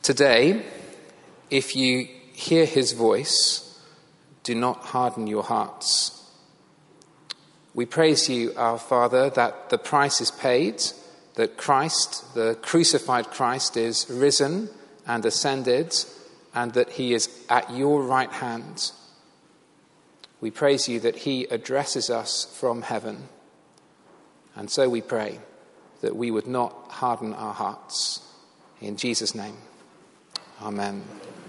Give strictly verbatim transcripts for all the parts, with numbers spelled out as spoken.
Today, if you hear his voice, do not harden your hearts. We praise you, our Father, that the price is paid, that Christ, the crucified Christ, is risen and ascended, and that he is at your right hand. We praise you that he addresses us from heaven. And so we pray that we would not harden our hearts. In Jesus' name, amen.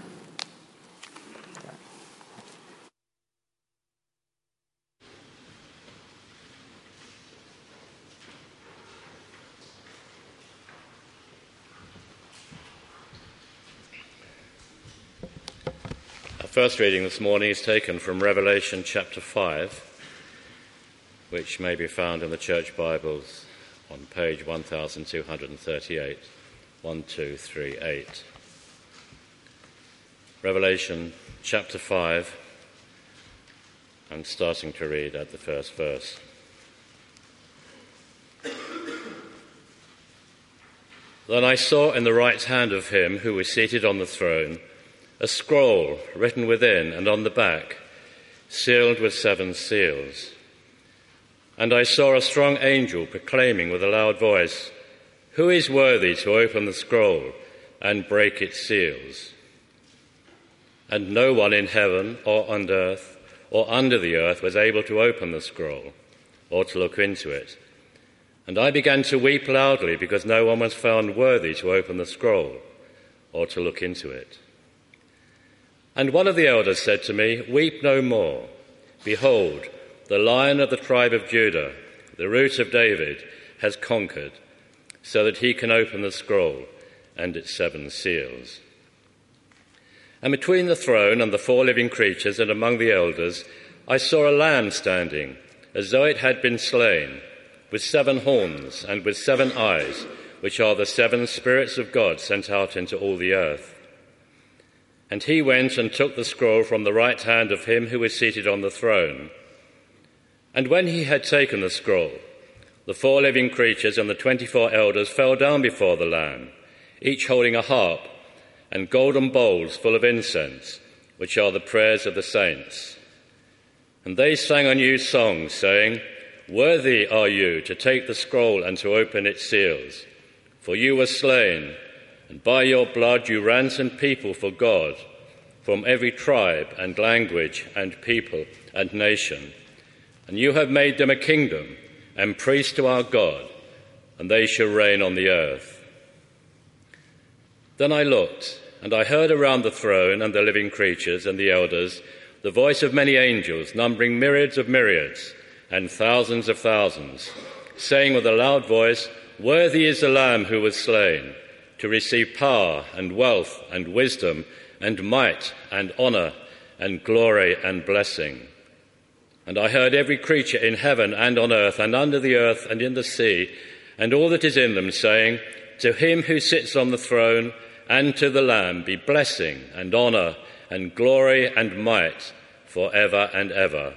Our first reading this morning is taken from Revelation chapter five, which may be found in the Church Bibles on page twelve thirty-eight, twelve thirty-eight. Revelation chapter five, and starting to read at the first verse. Then I saw in the right hand of him who was seated on the throne a scroll written within and on the back, sealed with seven seals. And I saw a strong angel proclaiming with a loud voice, "Who is worthy to open the scroll and break its seals?" And no one in heaven or on earth or under the earth was able to open the scroll or to look into it. And I began to weep loudly because no one was found worthy to open the scroll or to look into it. And one of the elders said to me, "Weep no more. Behold, the Lion of the tribe of Judah, the Root of David, has conquered, so that he can open the scroll and its seven seals." And between the throne and the four living creatures and among the elders, I saw a lamb standing, as though it had been slain, with seven horns and with seven eyes, which are the seven spirits of God sent out into all the earth. And he went and took the scroll from the right hand of him who was seated on the throne. And when he had taken the scroll, the four living creatures and the twenty-four elders fell down before the Lamb, each holding a harp and golden bowls full of incense, which are the prayers of the saints. And they sang a new song, saying, "Worthy are you to take the scroll and to open its seals. For you were slain, and by your blood you ransomed people for God from every tribe and language and people and nation. And you have made them a kingdom and priests to our God, and they shall reign on the earth." Then I looked, and I heard around the throne and the living creatures and the elders the voice of many angels, numbering myriads of myriads and thousands of thousands, saying with a loud voice, "Worthy is the Lamb who was slain, to receive power and wealth and wisdom and might and honour and glory and blessing." And I heard every creature in heaven and on earth and under the earth and in the sea and all that is in them saying, "To him who sits on the throne and to the Lamb be blessing and honour and glory and might for ever and ever."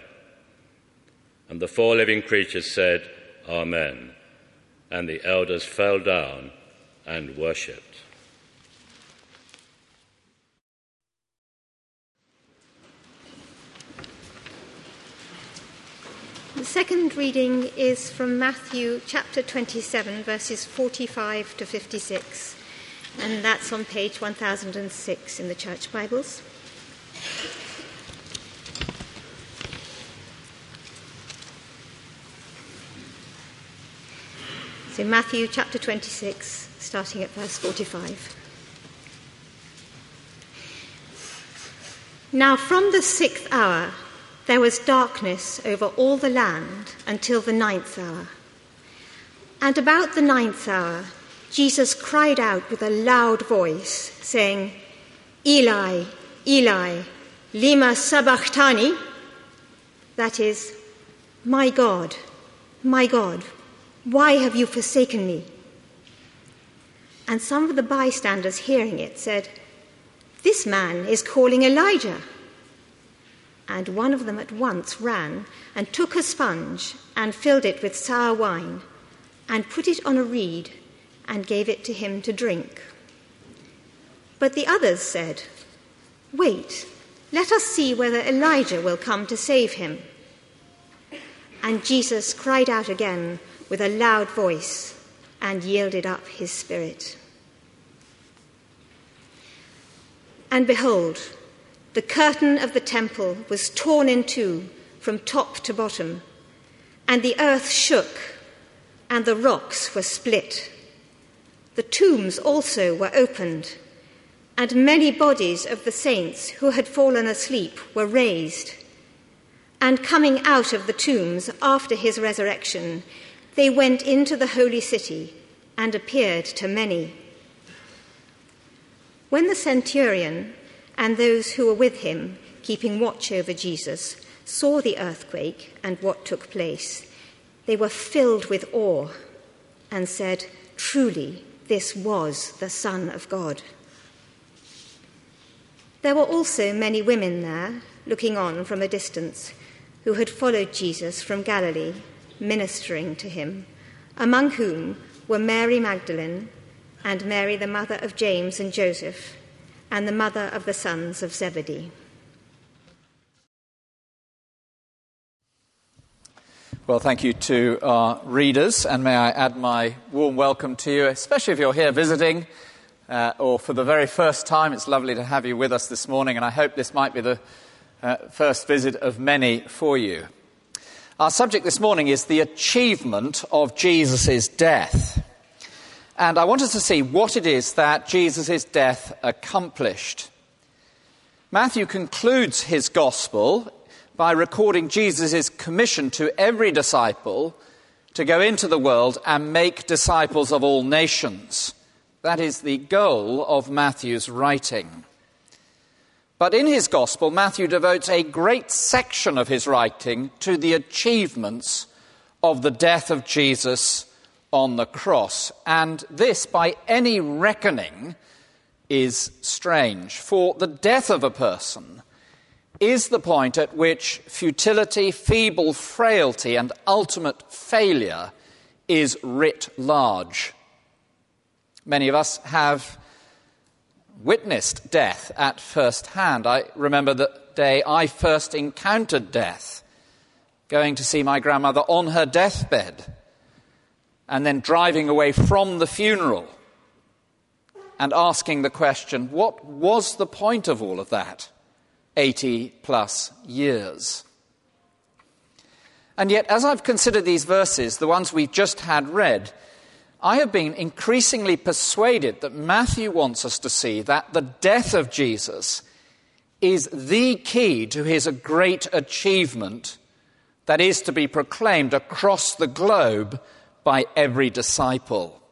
And the four living creatures said, "Amen." And the elders fell down and worshipped. The second reading is from Matthew chapter twenty-seven, verses forty-five to fifty-six, and that's on page one thousand six in the Church Bibles. So Matthew chapter twenty-six, starting at verse forty-five. Now from the sixth hour there was darkness over all the land until the ninth hour. And about the ninth hour, Jesus cried out with a loud voice, saying, "Eli, Eli, lima sabachthani?" That is, "My God, my God, why have you forsaken me?" And some of the bystanders hearing it said, "This man is calling Elijah." And one of them at once ran and took a sponge and filled it with sour wine and put it on a reed and gave it to him to drink. But the others said, "Wait, let us see whether Elijah will come to save him." And Jesus cried out again with a loud voice and yielded up his spirit. And behold, the curtain of the temple was torn in two from top to bottom, and the earth shook, and the rocks were split. The tombs also were opened, and many bodies of the saints who had fallen asleep were raised. And coming out of the tombs after his resurrection, they went into the holy city and appeared to many. When the centurion and those who were with him, keeping watch over Jesus, saw the earthquake and what took place, they were filled with awe and said, "Truly, this was the Son of God." There were also many women there, looking on from a distance, who had followed Jesus from Galilee, ministering to him, among whom were Mary Magdalene and Mary, the mother of James and Joseph, and the mother of the sons of Zebedee. Well, thank you to our readers, and may I add my warm welcome to you, especially if you're here visiting uh, or for the very first time. It's lovely to have you with us this morning, and I hope this might be the uh, first visit of many for you. Our subject this morning is the achievement of Jesus' death. And I want us to see what it is that Jesus' death accomplished. Matthew concludes his gospel by recording Jesus' commission to every disciple to go into the world and make disciples of all nations. That is the goal of Matthew's writing. But in his gospel, Matthew devotes a great section of his writing to the achievements of the death of Jesus on the cross. And this, by any reckoning, is strange. For the death of a person is the point at which futility, feeble frailty, and ultimate failure is writ large. Many of us have witnessed death at first hand. I remember the day I first encountered death, going to see my grandmother on her deathbed, and then driving away from the funeral and asking the question, what was the point of all of that? eighty plus years. And yet, as I've considered these verses, the ones we've just had read, I have been increasingly persuaded that Matthew wants us to see that the death of Jesus is the key to his great achievement that is to be proclaimed across the globe by every disciple.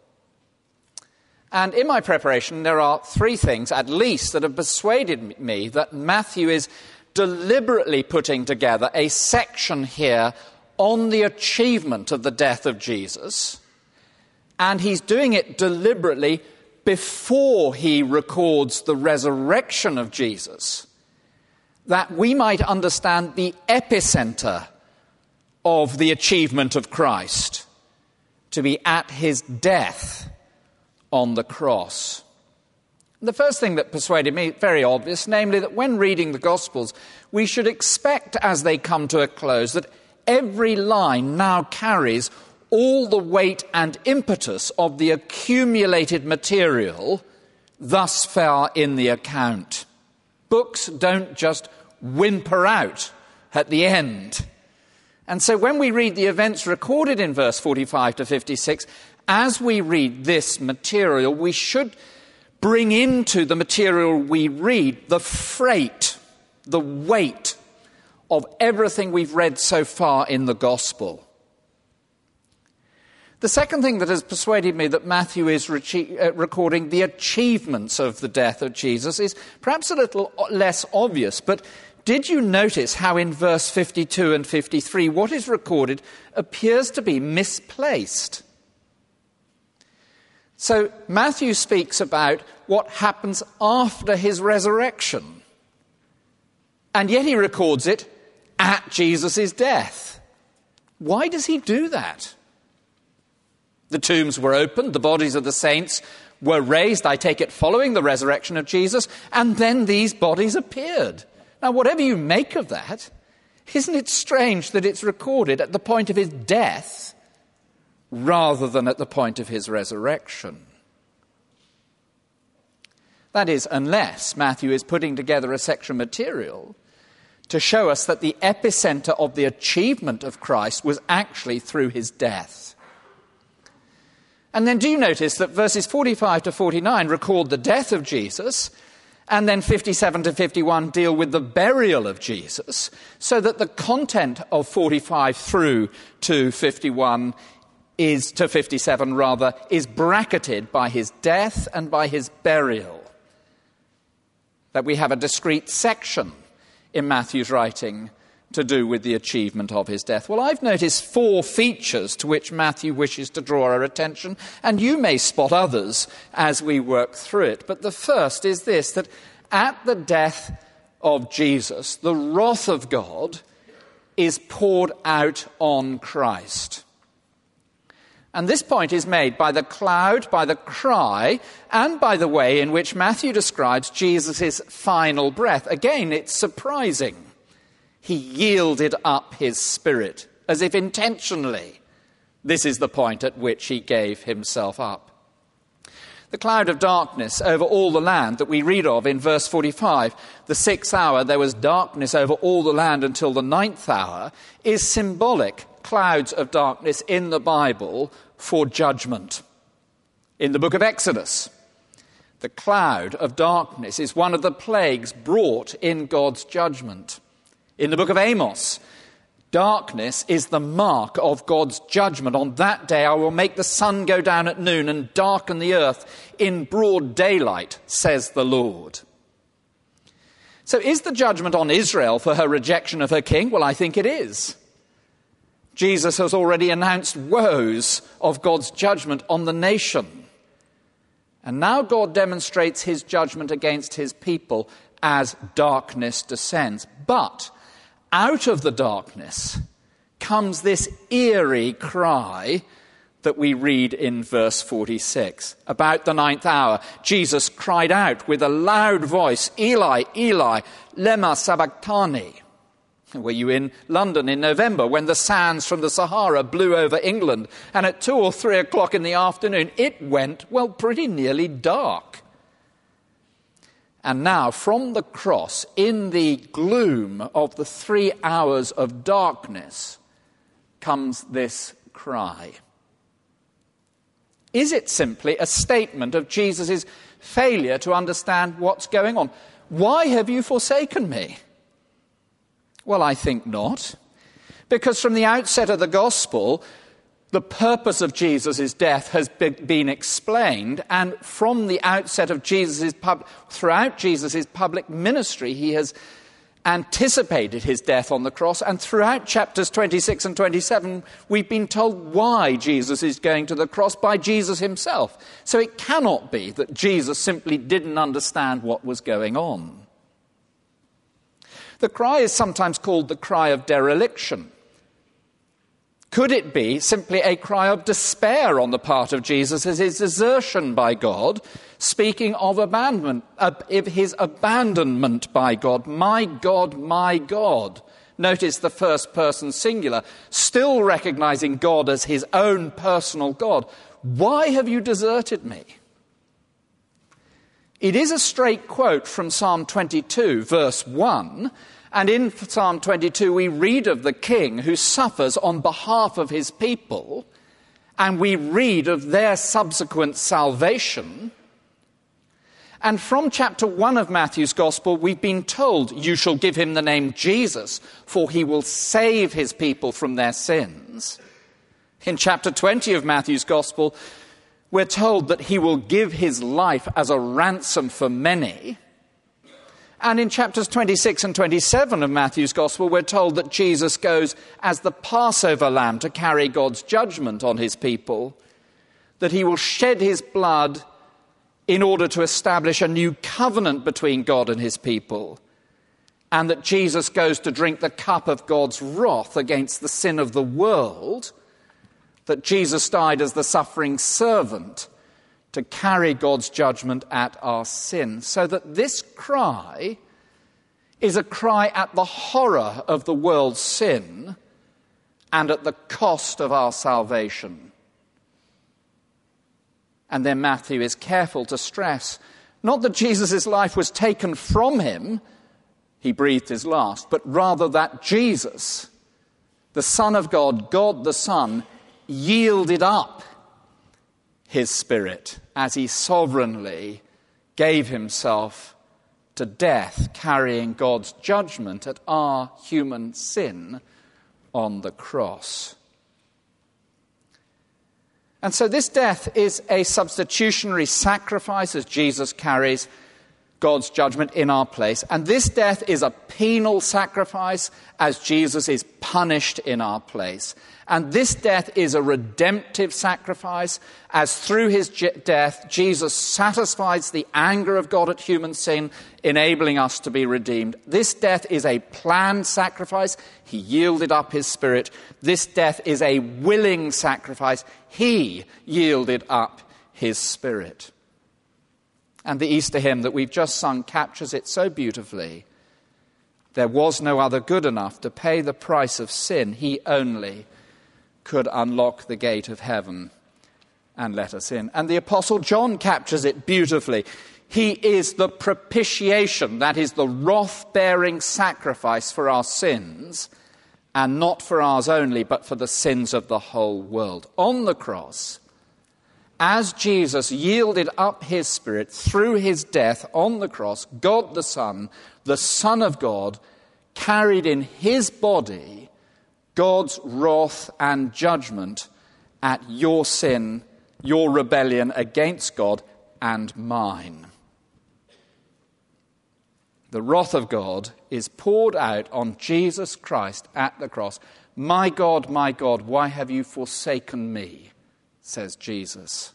And in my preparation, there are three things, at least, that have persuaded me that Matthew is deliberately putting together a section here on the achievement of the death of Jesus, and he's doing it deliberately before he records the resurrection of Jesus, that we might understand the epicenter of the achievement of Christ, to be at his death on the cross. The first thing that persuaded me, very obvious, namely that when reading the Gospels, we should expect as they come to a close that every line now carries all the weight and impetus of the accumulated material thus far in the account. Books don't just whimper out at the end. And so when we read the events recorded in verse forty-five to fifty-six, as we read this material, we should bring into the material we read the freight, the weight of everything we've read so far in the Gospel. The second thing that has persuaded me that Matthew is re- uh, recording the achievements of the death of Jesus is perhaps a little less obvious, but did you notice how in verse fifty-two and fifty-three what is recorded appears to be misplaced? So Matthew speaks about what happens after his resurrection, and yet he records it at Jesus' death. Why does he do that? The tombs were opened, the bodies of the saints were raised, I take it, following the resurrection of Jesus, and then these bodies appeared. Now, whatever you make of that, isn't it strange that it's recorded at the point of his death rather than at the point of his resurrection? That is, unless Matthew is putting together a section material to show us that the epicenter of the achievement of Christ was actually through his death. And then do you notice that verses forty-five to forty-nine record the death of Jesus, and then fifty-seven to fifty-one deal with the burial of Jesus, so that the content of forty-five through to fifty-one is, to fifty-seven rather, is bracketed by his death and by his burial. That we have a discrete section in Matthew's writing to do with the achievement of his death. Well, I've noticed four features to which Matthew wishes to draw our attention, and you may spot others as we work through it. But the first is this, that at the death of Jesus, the wrath of God is poured out on Christ. And this point is made by the cloud, by the cry, and by the way in which Matthew describes Jesus' final breath. Again, it's surprising. He yielded up his spirit, as if intentionally. This is the point at which he gave himself up. The cloud of darkness over all the land that we read of in verse forty-five, the sixth hour, there was darkness over all the land until the ninth hour, is symbolic. Clouds of darkness in the Bible for judgment. In the book of Exodus, the cloud of darkness is one of the plagues brought in God's judgment. In the book of Amos, darkness is the mark of God's judgment. On that day I will make the sun go down at noon and darken the earth in broad daylight, says the Lord. So is the judgment on Israel for her rejection of her king? Well, I think it is. Jesus has already announced woes of God's judgment on the nation. And now God demonstrates his judgment against his people as darkness descends. But out of the darkness comes this eerie cry that we read in verse forty-six. About the ninth hour, Jesus cried out with a loud voice, Eli, Eli, lema sabachthani. Were you in London in November when the sands from the Sahara blew over England, and at two or three o'clock in the afternoon it went, well, pretty nearly dark? And now from the cross, in the gloom of the three hours of darkness, comes this cry. Is it simply a statement of Jesus' failure to understand what's going on? Why have you forsaken me? Well, I think not. Because from the outset of the gospel, the purpose of Jesus' death has been explained, and from the outset of Jesus' pub- throughout Jesus' public ministry, he has anticipated his death on the cross, and throughout chapters twenty-six and twenty-seven, we've been told why Jesus is going to the cross by Jesus himself. So it cannot be that Jesus simply didn't understand what was going on. The cry is sometimes called the cry of dereliction. Could it be simply a cry of despair on the part of Jesus as his desertion by God, speaking of abandonment, uh, his abandonment by God? My God, my God. Notice the first person singular, still recognizing God as his own personal God. Why have you deserted me? It is a straight quote from Psalm twenty-two, verse one, and in Psalm twenty-two we read of the king who suffers on behalf of his people, and we read of their subsequent salvation. And from chapter one of Matthew's Gospel, we've been told, you shall give him the name Jesus, for he will save his people from their sins. In chapter twenty of Matthew's Gospel, we're told that he will give his life as a ransom for many. And in chapters twenty-six and twenty-seven of Matthew's Gospel, we're told that Jesus goes as the Passover lamb to carry God's judgment on his people, that he will shed his blood in order to establish a new covenant between God and his people, and that Jesus goes to drink the cup of God's wrath against the sin of the world, that Jesus died as the suffering servant to carry God's judgment at our sin, so that this cry is a cry at the horror of the world's sin and at the cost of our salvation. And then Matthew is careful to stress not that Jesus' life was taken from him, he breathed his last, but rather that Jesus, the Son of God, God the Son, yielded up his spirit as he sovereignly gave himself to death, carrying God's judgment at our human sin on the cross. And so this death is a substitutionary sacrifice as Jesus carries God's judgment in our place. And this death is a penal sacrifice as Jesus is punished in our place. And this death is a redemptive sacrifice as through his j- death, Jesus satisfies the anger of God at human sin, enabling us to be redeemed. This death is a planned sacrifice. He yielded up his spirit. This death is a willing sacrifice. He yielded up his spirit. And the Easter hymn that we've just sung captures it so beautifully. There was no other good enough to pay the price of sin. He only could unlock the gate of heaven and let us in. And the Apostle John captures it beautifully. He is the propitiation, that is the wrath-bearing sacrifice for our sins, and not for ours only, but for the sins of the whole world. On the cross, as Jesus yielded up his spirit through his death on the cross, God the Son, the Son of God, carried in his body God's wrath and judgment at your sin, your rebellion against God, and mine. The wrath of God is poured out on Jesus Christ at the cross. My God, my God, why have you forsaken me? Says Jesus.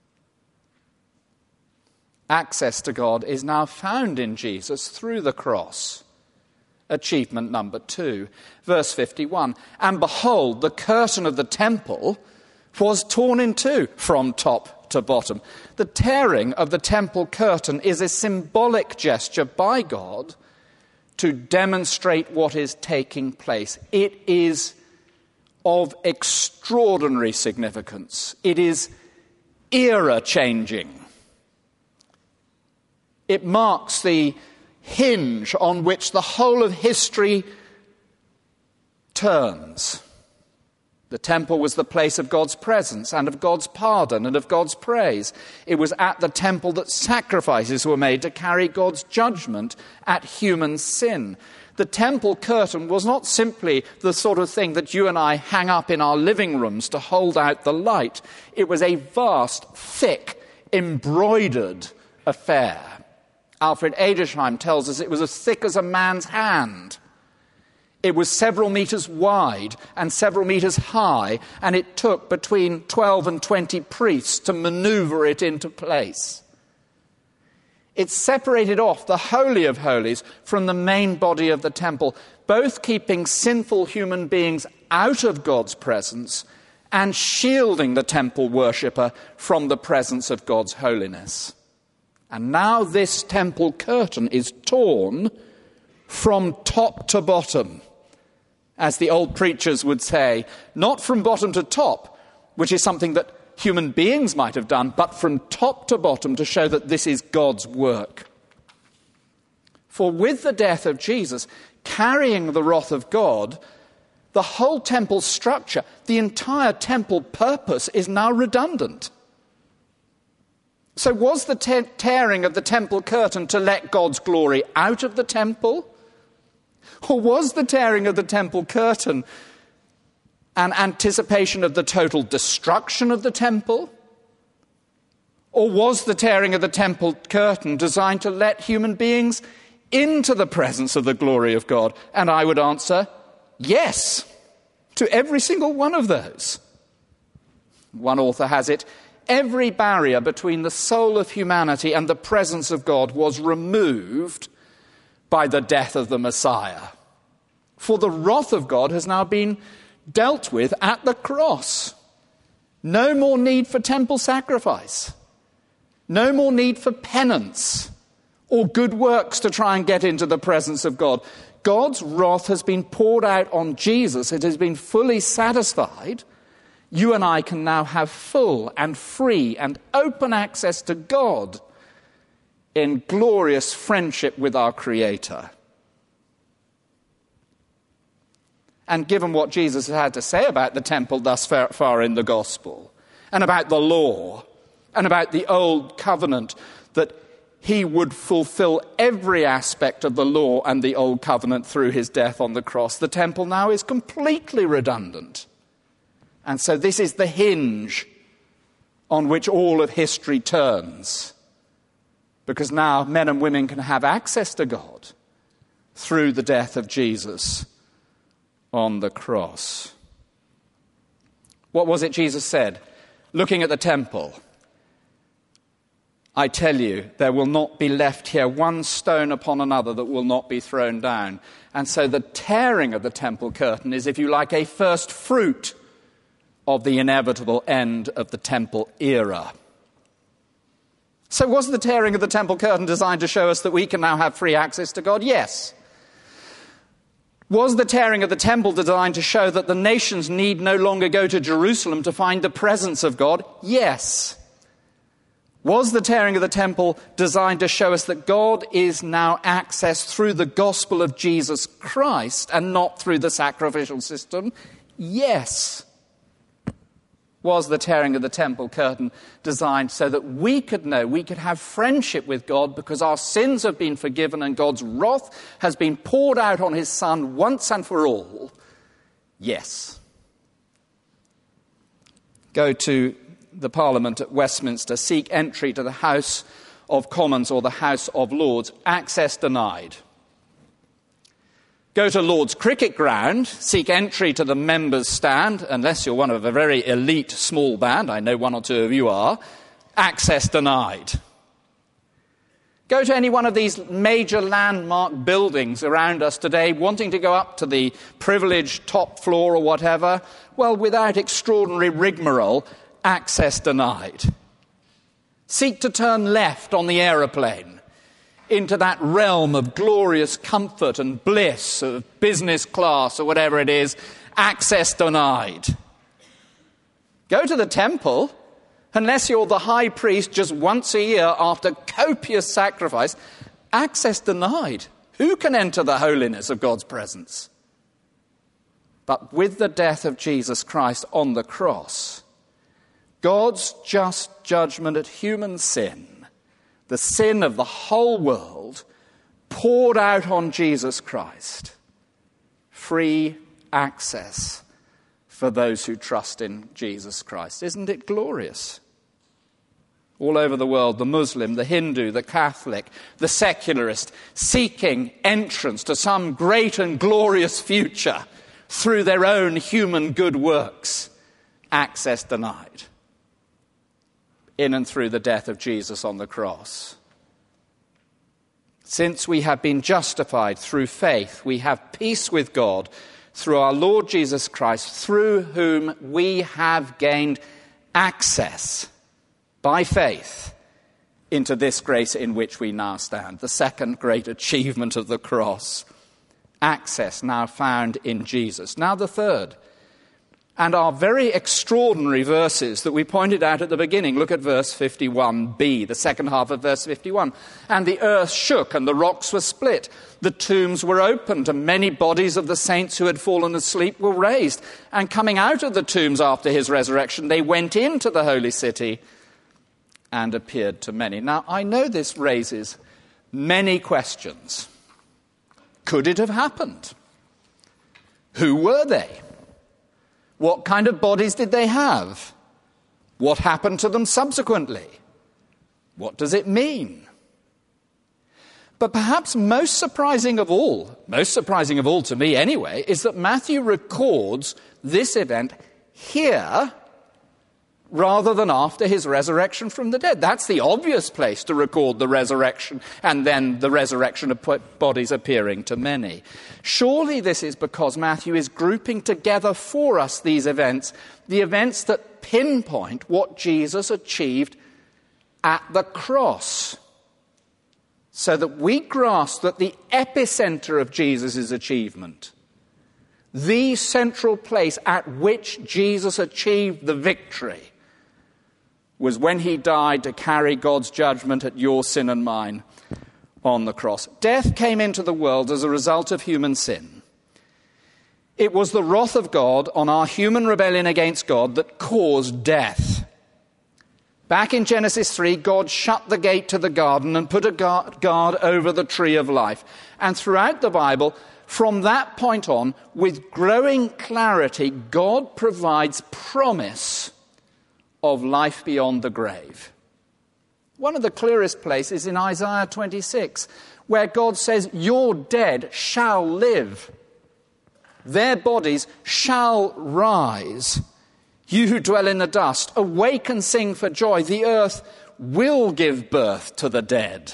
Access to God is now found in Jesus through the cross. Achievement number two, verse fifty-one. And behold, the curtain of the temple was torn in two from top to bottom. The tearing of the temple curtain is a symbolic gesture by God to demonstrate what is taking place. It is of extraordinary significance. It is era-changing. It marks the hinge on which the whole of history turns. The temple was the place of God's presence and of God's pardon and of God's praise. It was at the temple that sacrifices were made to carry God's judgment at human sin. The temple curtain was not simply the sort of thing that you and I hang up in our living rooms to hold out the light. It was a vast, thick, embroidered affair. Alfred Edersheim tells us it was as thick as a man's hand. It was several meters wide and several meters high, and it took between twelve and twenty priests to maneuver it into place. It separated off the Holy of Holies from the main body of the temple, both keeping sinful human beings out of God's presence and shielding the temple worshipper from the presence of God's holiness. And now this temple curtain is torn from top to bottom, as the old preachers would say, not from bottom to top, which is something that human beings might have done, but from top to bottom to show that this is God's work. For with the death of Jesus, carrying the wrath of God, the whole temple structure, the entire temple purpose is now redundant. So was the te- tearing of the temple curtain to let God's glory out of the temple? Or was the tearing of the temple curtain an anticipation of the total destruction of the temple? Or was the tearing of the temple curtain designed to let human beings into the presence of the glory of God? And I would answer, yes, to every single one of those. One author has it, every barrier between the soul of humanity and the presence of God was removed by the death of the Messiah. For the wrath of God has now been dealt with at the cross. No more need for temple sacrifice. No more need for penance or good works to try and get into the presence of God. God's wrath has been poured out on Jesus. It has been fully satisfied. You and I can now have full and free and open access to God in glorious friendship with our Creator. And given what Jesus had to say about the temple thus far in the gospel, and about the law, and about the old covenant, that he would fulfill every aspect of the law and the old covenant through his death on the cross, the temple now is completely redundant. And so this is the hinge on which all of history turns. Because now men and women can have access to God through the death of Jesus on the cross. What was it Jesus said? Looking at the temple, I tell you, there will not be left here one stone upon another that will not be thrown down. And so the tearing of the temple curtain is, if you like, a first fruit of the inevitable end of the temple era. So was the tearing of the temple curtain designed to show us that we can now have free access to God? Yes. Was the tearing of the temple designed to show that the nations need no longer go to Jerusalem to find the presence of God? Yes. Was the tearing of the temple designed to show us that God is now accessed through the gospel of Jesus Christ and not through the sacrificial system? Yes. Was the tearing of the temple curtain designed so that we could know, we could have friendship with God because our sins have been forgiven and God's wrath has been poured out on his Son once and for all? Yes. Go to the Parliament at Westminster, seek entry to the House of Commons or the House of Lords, access denied. Go to Lord's Cricket Ground, seek entry to the members' stand, unless you're one of a very elite small band, I know one or two of you are, access denied. Go to any one of these major landmark buildings around us today, wanting to go up to the privileged top floor or whatever, well, without extraordinary rigmarole, access denied. Seek to turn left on the aeroplane into that realm of glorious comfort and bliss of business class or whatever it is, access denied. Go to the temple, unless you're the high priest just once a year after copious sacrifice, access denied. Who can enter the holiness of God's presence? But with the death of Jesus Christ on the cross, God's just judgment at human sin, the sin of the whole world, poured out on Jesus Christ. Free access for those who trust in Jesus Christ. Isn't it glorious? All over the world, the Muslim, the Hindu, the Catholic, the secularist, seeking entrance to some great and glorious future through their own human good works. Access denied. In and through the death of Jesus on the cross. Since we have been justified through faith, we have peace with God through our Lord Jesus Christ, through whom we have gained access by faith into this grace in which we now stand. The second great achievement of the cross. Access now found in Jesus. Now the third. And our very extraordinary verses that we pointed out at the beginning. Look at verse fifty-one b, the second half of verse fifty-one. And the earth shook and the rocks were split. The tombs were opened and many bodies of the saints who had fallen asleep were raised. And coming out of the tombs after his resurrection, they went into the holy city and appeared to many. Now, I know this raises many questions. Could it have happened? Who were they? What kind of bodies did they have? What happened to them subsequently? What does it mean? But perhaps most surprising of all, most surprising of all to me anyway, is that Matthew records this event here rather than after his resurrection from the dead. That's the obvious place to record the resurrection and then the resurrection of bodies appearing to many. Surely this is because Matthew is grouping together for us these events, the events that pinpoint what Jesus achieved at the cross, so that we grasp that the epicenter of Jesus' achievement, the central place at which Jesus achieved the victory, was when he died to carry God's judgment at your sin and mine on the cross. Death came into the world as a result of human sin. It was the wrath of God on our human rebellion against God that caused death. Back in Genesis three, God shut the gate to the garden and put a guard over the tree of life. And throughout the Bible, from that point on, with growing clarity, God provides promise of life beyond the grave. One of the clearest places in Isaiah twenty-six, where God says, your dead shall live. Their bodies shall rise. You who dwell in the dust, awake and sing for joy. The earth will give birth to the dead.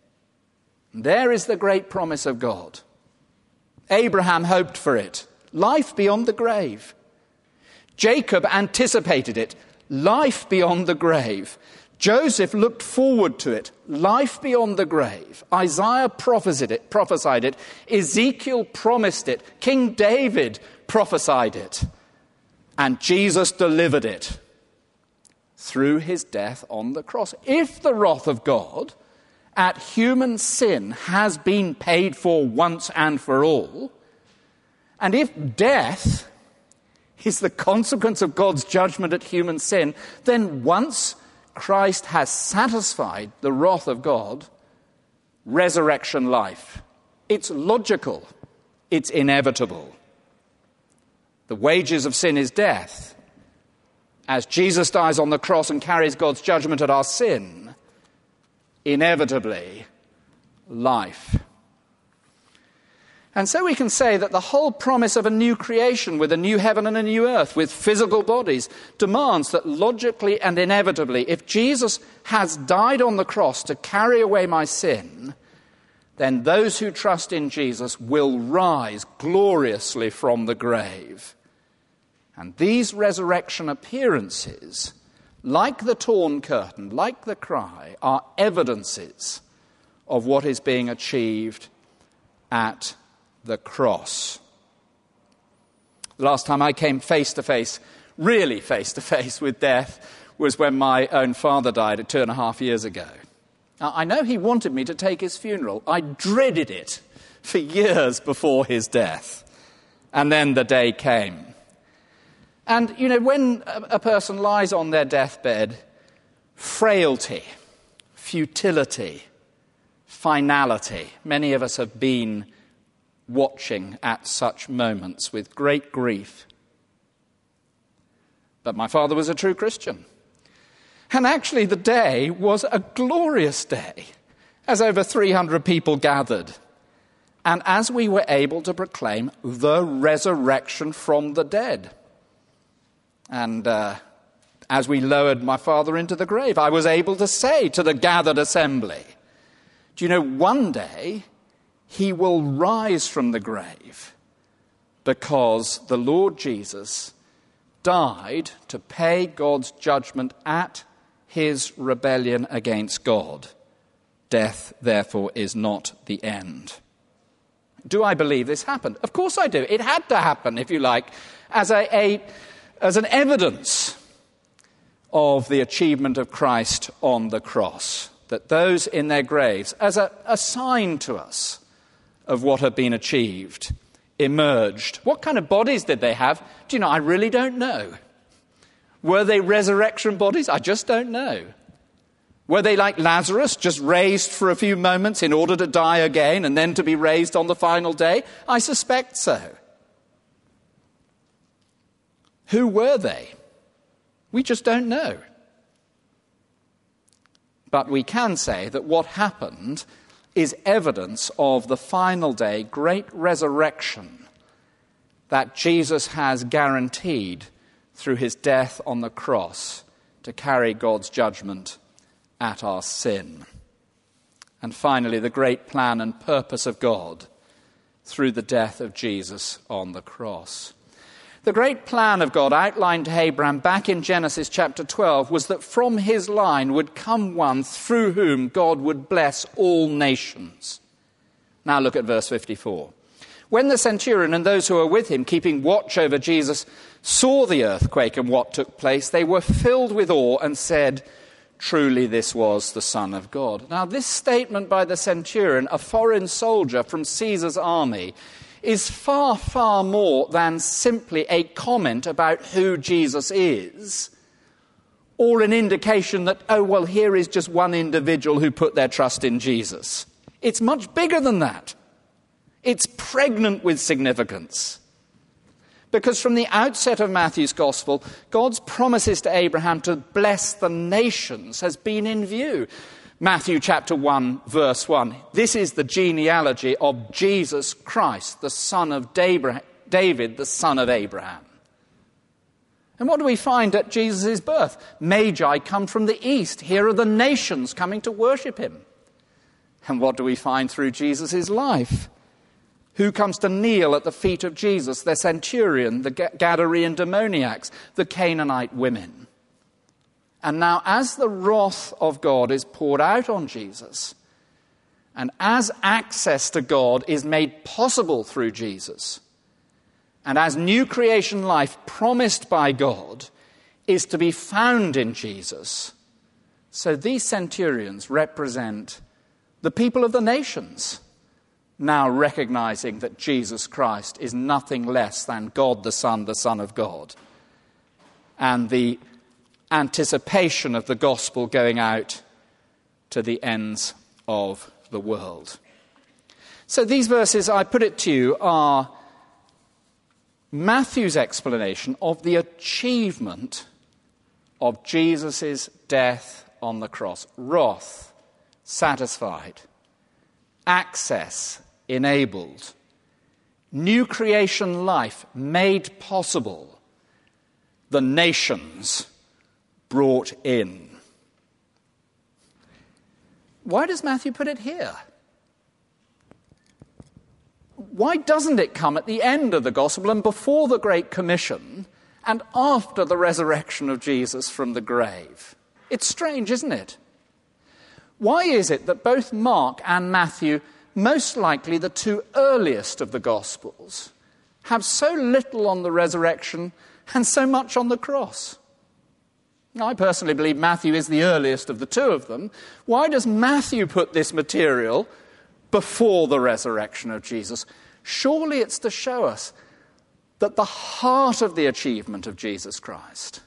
There is the great promise of God. Abraham hoped for it. Life beyond the grave. Jacob anticipated it. Life beyond the grave. Joseph looked forward to it. Life beyond the grave. Isaiah prophesied it. Prophesied it. Ezekiel promised it. King David prophesied it. And Jesus delivered it through his death on the cross. If the wrath of God at human sin has been paid for once and for all, and if death is the consequence of God's judgment at human sin, then once Christ has satisfied the wrath of God, resurrection life. It's logical. It's inevitable. The wages of sin is death. As Jesus dies on the cross and carries God's judgment at our sin, inevitably, life. And so we can say that the whole promise of a new creation with a new heaven and a new earth with physical bodies demands that logically and inevitably, if Jesus has died on the cross to carry away my sin, then those who trust in Jesus will rise gloriously from the grave. And these resurrection appearances, like the torn curtain, like the cry, are evidences of what is being achieved at the cross. The last time I came face to face, really face to face with death, was when my own father died two and a half years ago. Now, I know he wanted me to take his funeral. I dreaded it for years before his death. And then the day came. And, you know, when a person lies on their deathbed, frailty, futility, finality, many of us have been watching at such moments with great grief. But my father was a true Christian. And actually the day was a glorious day, as over three hundred people gathered. And as we were able to proclaim the resurrection from the dead. And uh, as we lowered my father into the grave, I was able to say to the gathered assembly, do you know, one day he will rise from the grave because the Lord Jesus died to pay God's judgment at his rebellion against God. Death, therefore, is not the end. Do I believe this happened? Of course I do. It had to happen, if you like, as a, a as an evidence of the achievement of Christ on the cross. That those in their graves, as a, a sign to us of what had been achieved, emerged. What kind of bodies did they have? Do you know, I really don't know. Were they resurrection bodies? I just don't know. Were they like Lazarus, just raised for a few moments in order to die again and then to be raised on the final day? I suspect so. Who were they? We just don't know. But we can say that what happened is evidence of the final day, great resurrection, that Jesus has guaranteed through his death on the cross to carry God's judgment at our sin. And finally, the great plan and purpose of God through the death of Jesus on the cross. The great plan of God outlined to Abraham back in Genesis chapter twelve was that from his line would come one through whom God would bless all nations. Now look at verse fifty-four. When the centurion and those who were with him, keeping watch over Jesus, saw the earthquake and what took place, they were filled with awe and said, "Truly this was the Son of God." Now this statement by the centurion, a foreign soldier from Caesar's army, is far, far more than simply a comment about who Jesus is, or an indication that, oh, well, here is just one individual who put their trust in Jesus. It's much bigger than that. It's pregnant with significance. Because from the outset of Matthew's Gospel, God's promises to Abraham to bless the nations has been in view. Matthew chapter one, verse one. This is the genealogy of Jesus Christ, the son of David, the son of Abraham. And what do we find at Jesus' birth? Magi come from the east. Here are the nations coming to worship him. And what do we find through Jesus' life? Who comes to kneel at the feet of Jesus? The centurion, the Gadarene demoniacs, the Canaanite women. And now as the wrath of God is poured out on Jesus, and as access to God is made possible through Jesus, and as new creation life promised by God is to be found in Jesus, so these centurions represent the people of the nations, now recognizing that Jesus Christ is nothing less than God the Son, the Son of God, and the anticipation of the gospel going out to the ends of the world. So these verses, I put it to you, are Matthew's explanation of the achievement of Jesus' death on the cross. Wrath satisfied, access enabled, new creation life made possible, the nations brought in. Why does Matthew put it here? Why doesn't it come at the end of the gospel and before the Great Commission and after the resurrection of Jesus from the grave? It's strange, isn't it? Why is it that both Mark and Matthew, most likely the two earliest of the gospels, have so little on the resurrection and so much on the cross? I personally believe Matthew is the earliest of the two of them. Why does Matthew put this material before the resurrection of Jesus? Surely it's to show us that the heart of the achievement of Jesus Christ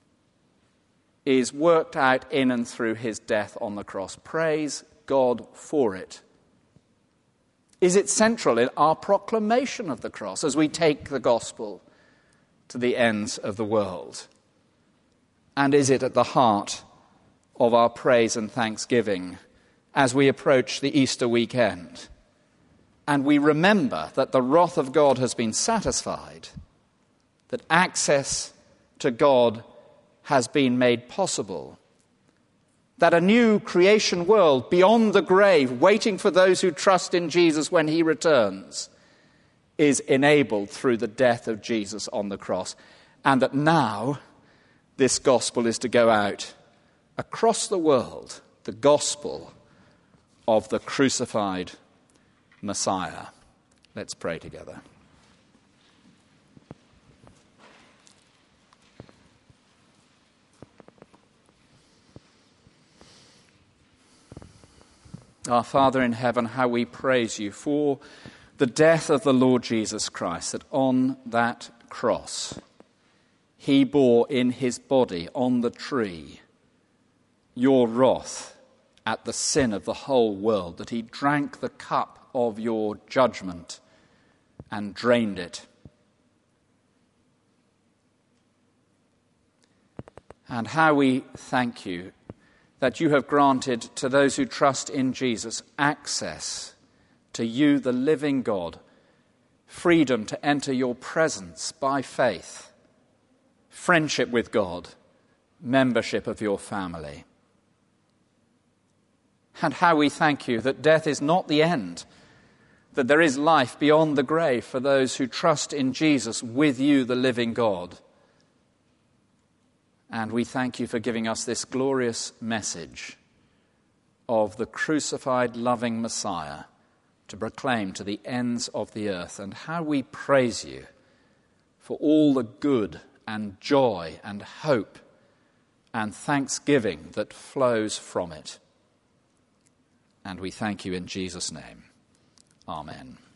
is worked out in and through his death on the cross. Praise God for it. Is it central in our proclamation of the cross as we take the gospel to the ends of the world? And is it at the heart of our praise and thanksgiving as we approach the Easter weekend? And we remember that the wrath of God has been satisfied, that access to God has been made possible, that a new creation world beyond the grave, waiting for those who trust in Jesus when he returns, is enabled through the death of Jesus on the cross, and that now this gospel is to go out across the world, the gospel of the crucified Messiah. Let's pray together. Our Father in heaven, how we praise you for the death of the Lord Jesus Christ, that on that cross he bore in his body on the tree your wrath at the sin of the whole world, that he drank the cup of your judgment and drained it. And how we thank you that you have granted to those who trust in Jesus access to you, the living God, freedom to enter your presence by faith, friendship with God, membership of your family. And how we thank you that death is not the end, that there is life beyond the grave for those who trust in Jesus with you, the living God. And we thank you for giving us this glorious message of the crucified, loving Messiah to proclaim to the ends of the earth, and how we praise you for all the good and joy and hope and thanksgiving that flows from it. And we thank you in Jesus' name. Amen.